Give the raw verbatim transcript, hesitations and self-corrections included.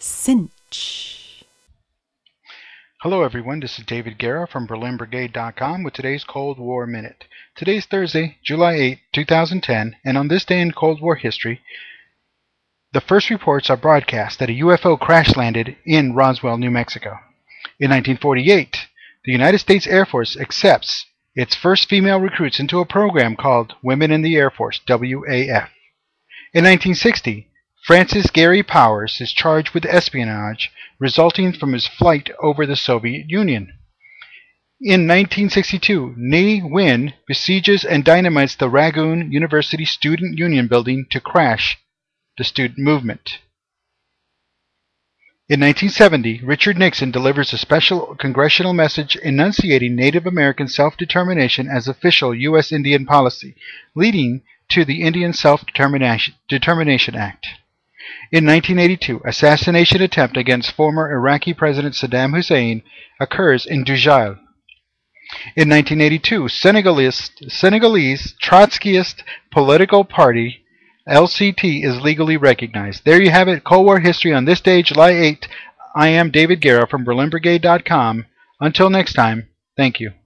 Cinch. Hello everyone, this is David Guerra from Berlin Brigade dot com with today's Cold War Minute. Today's Thursday, July eighth, two thousand ten, and on this day in Cold War history, the first reports are broadcast that a U F O crash landed in Roswell, New Mexico. In nineteen forty-eight, the United States Air Force accepts its first female recruits into a program called Women in the Air Force, W A F. In nineteen sixty, Francis Gary Powers is charged with espionage resulting from his flight over the Soviet Union. In nineteen sixty-two, Ne Win besieges and dynamites the Rangoon University Student Union building to crash the student movement. In nineteen seventy, Richard Nixon delivers a special congressional message enunciating Native American self-determination as official U S Indian policy, leading to the Indian Self-Determination Determination Act. In nineteen eighty-two, assassination attempt against former Iraqi President Saddam Hussein occurs in Dujail. In nineteen eighty-two, Senegalese, Senegalese Trotskyist political party L C T is legally recognized. There you have it, Cold War history on this day, July eighth. I am David Guerra from Berlin Brigade dot com. Until next time, thank you.